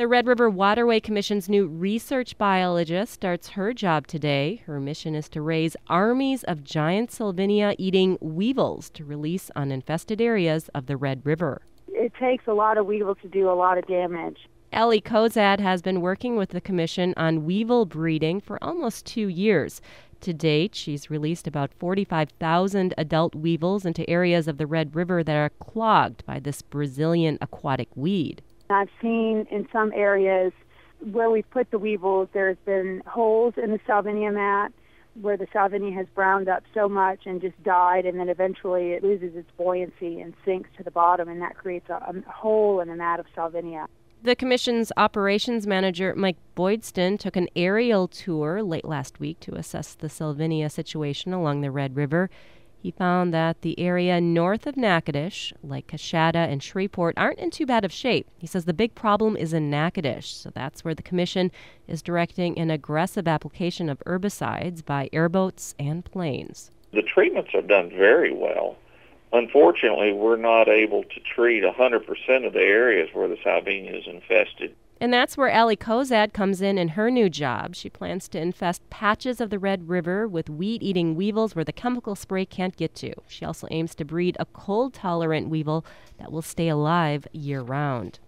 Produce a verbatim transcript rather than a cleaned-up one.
The Red River Waterway Commission's new research biologist starts her job today. Her mission is to raise armies of giant Salvinia-eating weevils to release on infested areas of the Red River. It takes a lot of weevil to do a lot of damage. Ellie Kozad has been working with the commission on weevil breeding for almost two years. To date, she's released about forty-five thousand adult weevils into areas of the Red River that are clogged by this Brazilian aquatic weed. I've seen in some areas where we put the weevils, there's been holes in the salvinia mat where the salvinia has browned up so much and just died, and then eventually it loses its buoyancy and sinks to the bottom, and that creates a, a hole in the mat of salvinia. The commission's operations manager, Mike Boydston, took an aerial tour late last week to assess the Salvinia situation along the Red River. He found that the area north of Natchitoches, like Coshada and Shreveport, aren't in too bad of shape. He says the big problem is in Natchitoches, so that's where the commission is directing an aggressive application of herbicides by airboats and planes. The treatments are done very well. Unfortunately, we're not able to treat one hundred percent of the areas where the salvinia is infested. And that's where Ellie Kozad comes in in her new job. She plans to infest patches of the Red River with weed-eating weevils where the chemical spray can't get to. She also aims to breed a cold-tolerant weevil that will stay alive year-round.